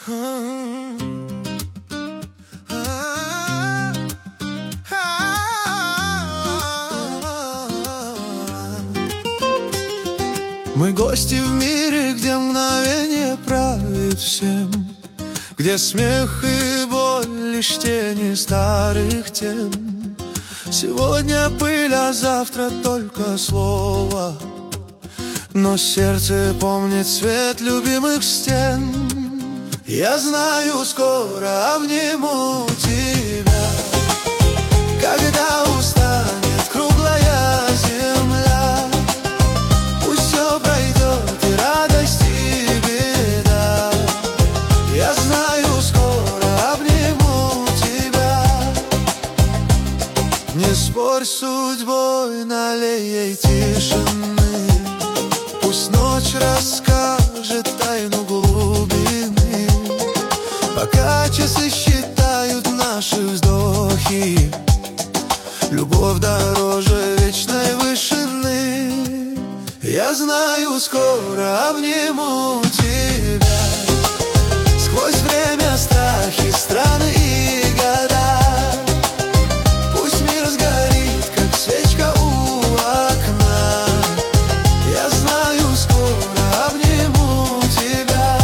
Мы гости в мире, где мгновение правит всем, где смех и боль лишь тени старых тем. Сегодня пыль, а завтра только слово, но сердце помнит цвет любимых стен. Я знаю, скоро обниму тебя, когда устанет круглая земля. Пусть все пройдет, и радость, и беда. Я знаю, скоро обниму тебя. Не спорь с судьбой, налей ей тишины. Пусть ночь расскажет тайну глубины. Пока часы считают наши вздохи, любовь дороже вечной вышины. Я знаю, скоро обниму тебя. Сквозь время, страхи, страны и года. Пусть мир сгорит, как свечка у окна. Я знаю, скоро обниму тебя.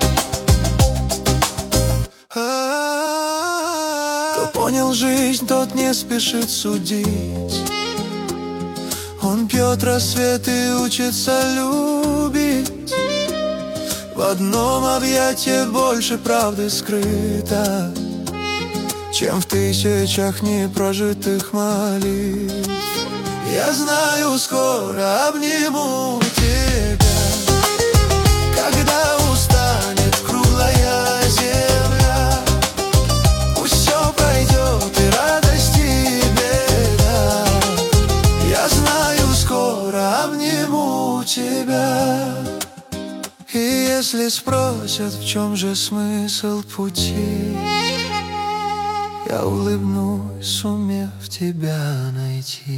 Кто понял жизнь, тот не спешит судить. Он пьет рассвет и учится любить. В одном объятии больше правды скрыто, чем в тысячах непрожитых молитв. Я знаю, скоро обниму тебя, когда устанет круглая земля. Пусть все пройдет, и радость, и беда. Я знаю, скоро обниму тебя. И если спросят, в чем же смысл пути, я улыбнусь, сумев тебя найти.